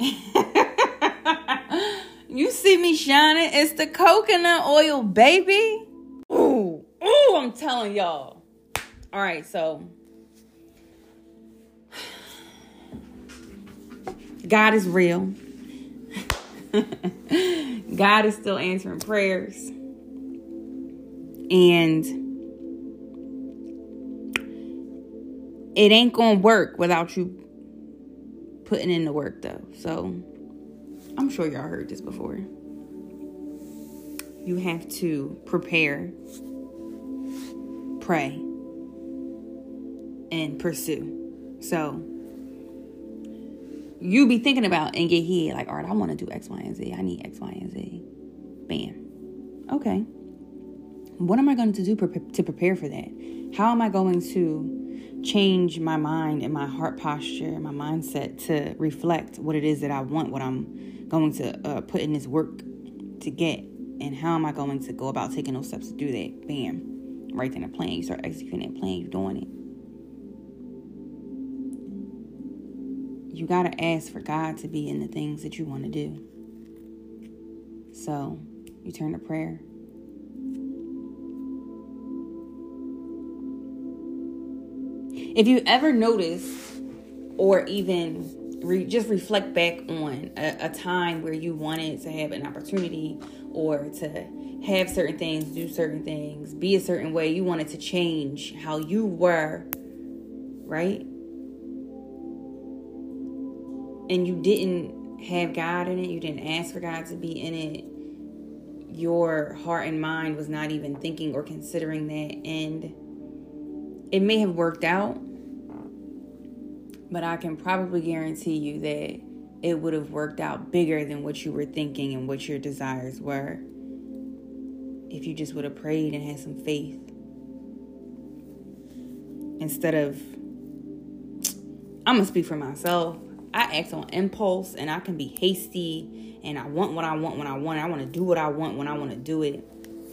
You see me shining? It's the coconut oil, baby. Ooh, I'm telling y'all. All right, so God is real. God is still answering prayers. And it ain't gonna work without you putting in the work, though. So I'm sure y'all heard this before. You have to prepare, pray, and pursue. So you be thinking about and get here like, all right, I want to do X, Y, and Z. I need X, Y, and Z. Bam. Okay. What am I going to do to prepare for that? How am I going to change my mind and my heart posture, my mindset to reflect what it is that I want, what I'm going to put in this work to get? And how am I going to go about taking those steps to do that? Bam. Right then, a plan. You start executing that plan. You're doing it. You got to ask for God to be in the things that you want to do. So you turn to prayer. If you ever notice or even just reflect back on a time where you wanted to have an opportunity or to have certain things, do certain things, be a certain way, you wanted to change how you were, right? And you didn't have God in it, you didn't ask for God to be in it, your heart and mind was not even thinking or considering that, and it may have worked out, but I can probably guarantee you that it would have worked out bigger than what you were thinking and what your desires were if you just would have prayed and had some faith. Instead of, I'm going to speak for myself. I act on impulse and I can be hasty and I want what I want when I want it. I want to do what I want when I want to do it.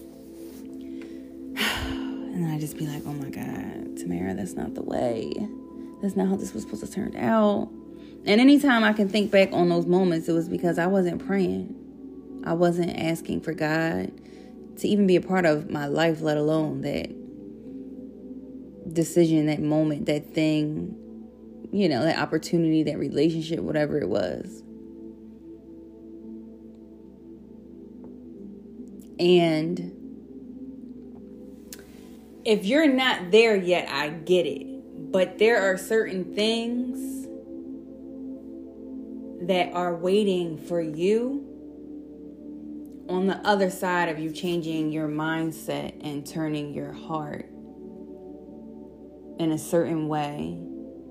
And then I just be like, oh my God, Tamara, that's not the way. That's not how this was supposed to turn out. And anytime I can think back on those moments, it was because I wasn't praying. I wasn't asking for God to even be a part of my life, let alone that decision, that moment, that thing, you know, that opportunity, that relationship, whatever it was. And if you're not there yet, I get it. But there are certain things that are waiting for you on the other side of you changing your mindset and turning your heart in a certain way.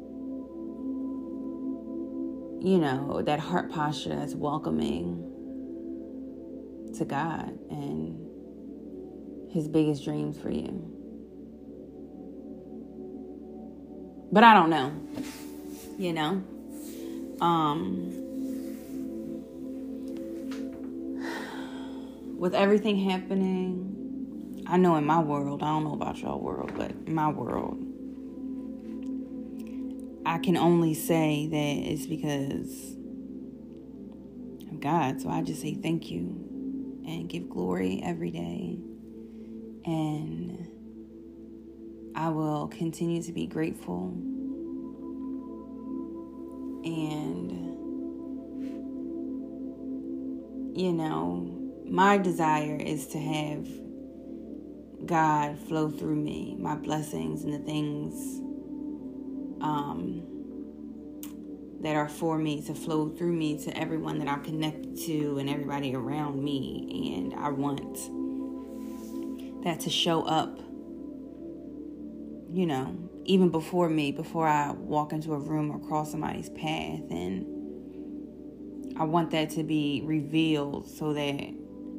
You know, that heart posture that's welcoming to God and His biggest dreams for you. But I don't know, you know. With everything happening, I know in my world, I don't know about y'all world, but in my world, I can only say that it's because of God. So I just say thank you and give glory every day. And I will continue to be grateful. And, you know, my desire is to have God flow through me, my blessings and the things that are for me to flow through me to everyone that I'm connected to and everybody around me. And I want that to show up, you know, even before me, before I walk into a room or cross somebody's path. And I want that to be revealed so that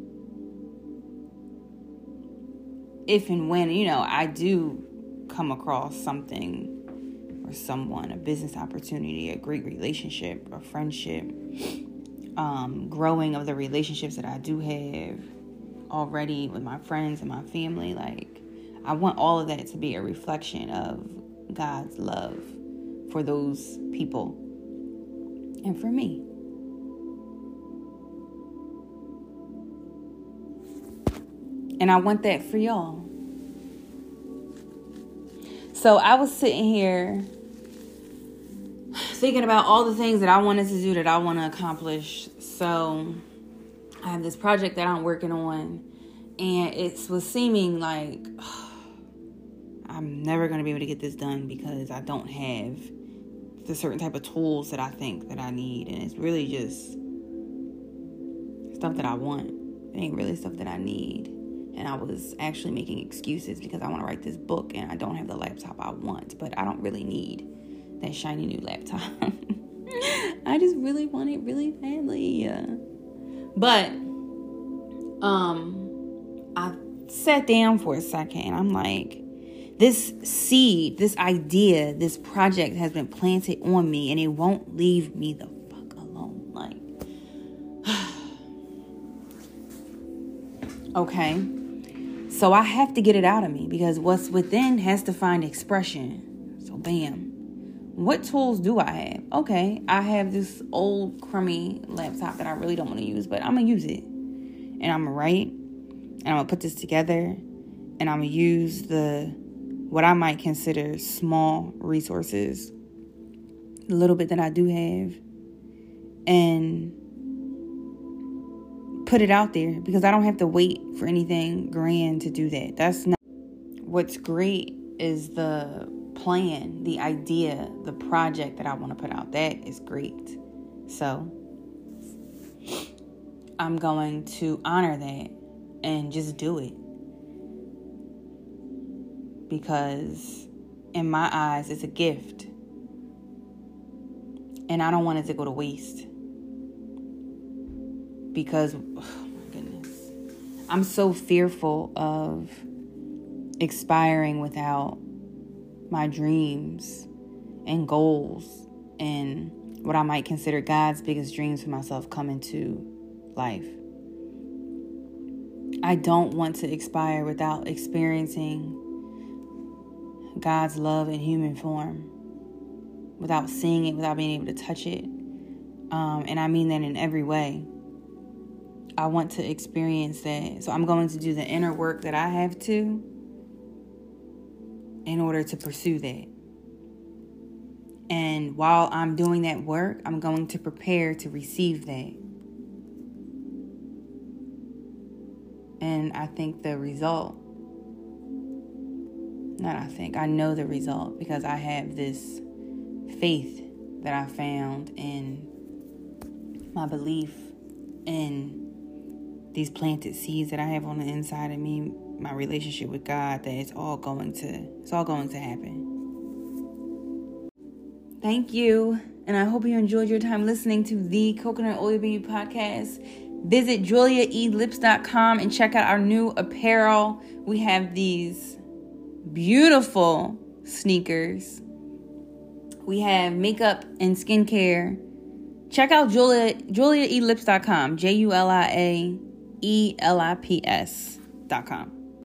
if and when, you know, I do come across something or someone, a business opportunity, a great relationship, a friendship, growing of the relationships that I do have already with my friends and my family, like, I want all of that to be a reflection of God's love for those people and for me. And I want that for y'all. So I was sitting here thinking about all the things that I wanted to do, that I want to accomplish. So I have this project that I'm working on, and it was seeming like I'm never going to be able to get this done because I don't have the certain type of tools that I think that I need. And it's really just stuff that I want. It ain't really stuff that I need. And I was actually making excuses because I want to write this book and I don't have the laptop I want. But I don't really need that shiny new laptop. I just really want it really badly. But I sat down for a second and I'm like, this seed, this idea, this project has been planted on me and it won't leave me the fuck alone. Like, okay. So I have to get it out of me because what's within has to find expression. So bam. What tools do I have? Okay, I have this old crummy laptop that I really don't want to use, but I'm going to use it. And I'm going to write, and I'm going to put this together, and I'm going to use what I might consider small resources, the little bit that I do have, and put it out there because I don't have to wait for anything grand to do that. That's not what's great is the plan, the idea, the project that I want to put out. That is great. So I'm going to honor that and just do it. Because in my eyes, it's a gift. And I don't want it to go to waste. Because, oh my goodness, I'm so fearful of expiring without my dreams and goals and what I might consider God's biggest dreams for myself come into life. I don't want to expire without experiencing God's love in human form, without seeing it, without being able to touch it. And I mean that in every way. I want to experience that. So I'm going to do the inner work that I have to in order to pursue that. And while I'm doing that work, I'm going to prepare to receive that. And I think the result, I know the result because I have this faith that I found in my belief in these planted seeds that I have on the inside of me, my relationship with God, that it's all going to happen. Thank you. And I hope you enjoyed your time listening to the Coconut Oil Baby podcast. Visit JuliaELips.com and check out our new apparel. We have these beautiful sneakers. We have makeup and skincare. Check out JuliaELips.com. JuliaELips.com.